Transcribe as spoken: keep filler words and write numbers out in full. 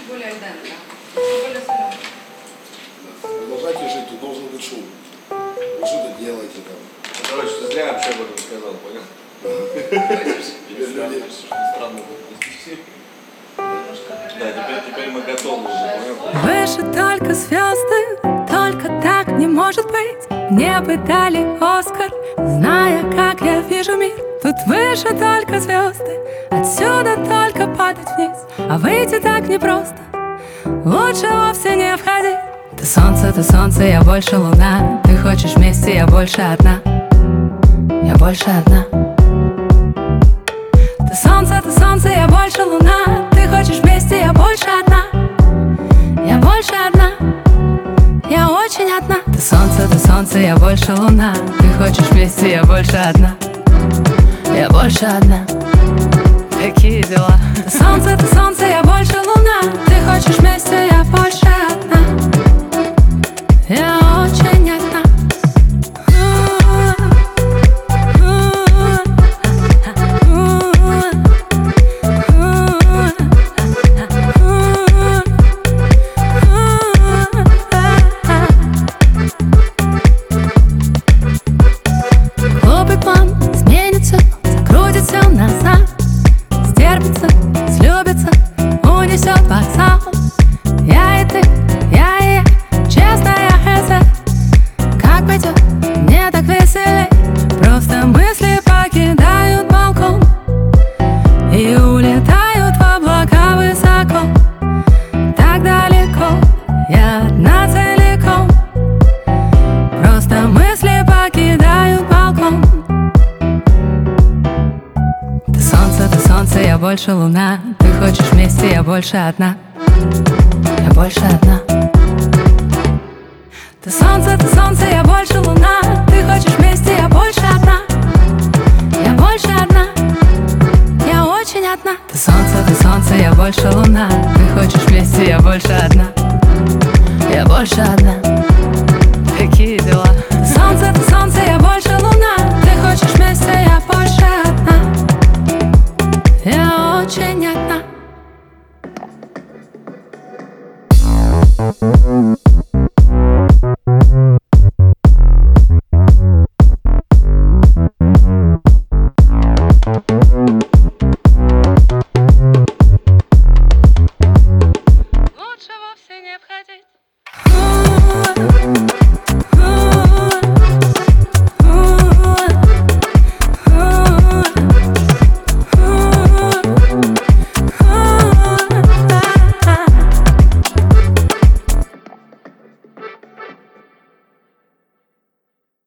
более альденте, более соленый. Продолжайте жить, тут должен быть шум. Вы что-то делаете там. Короче, ты зря вообще об этом сказал, понял? Теперь люди... Странно. Да, теперь, теперь мы готовы уже, понял? Выше только звезды, только так не может быть. Мне бы дали Оскар, зная, как я вижу мир. Тут выше только звезды, отсюда только падать вниз. А выйти так непросто, лучше вовсе не входить. Ты солнце, ты солнце, я больше луна. Ты хочешь вместе, я больше одна. Я больше одна. Ты солнце, ты солнце, я больше луна. Ты хочешь вместе, я больше одна. Я больше одна. Я очень одна. Ты солнце, ты солнце, я больше луна. Ты хочешь вместе, я больше одна. Я больше одна. Какие дела? Ты солнце, ты солнце, я больше луна. Ты хочешь вместе, я больше одна. Я очень одна. Глупый план сменится, закрутится назад, стерпится, слюбится, унесет вокзал. Я и ты, я и я, честная хз. Как пойдет, мне так веселей. Просто мысли покидают балкон и улетают в облака высоко. Так далеко, я одна целиком. Просто мысли покидают балкон. Ты солнце, ты солнце, я больше луна. Ты хочешь вместе, я больше одна. Я больше одна. Ты солнце, ты солнце, я больше луна. Ты хочешь вместе, я больше одна. Я больше одна. Я очень одна. Ты солнце, ты солнце, я больше луна. Ты хочешь вместе, я больше одна. Я больше одна. Какие дела? Ты солнце, ты солнце, я больше луна. Ты хочешь вместе, я больше одна. Я очень одна.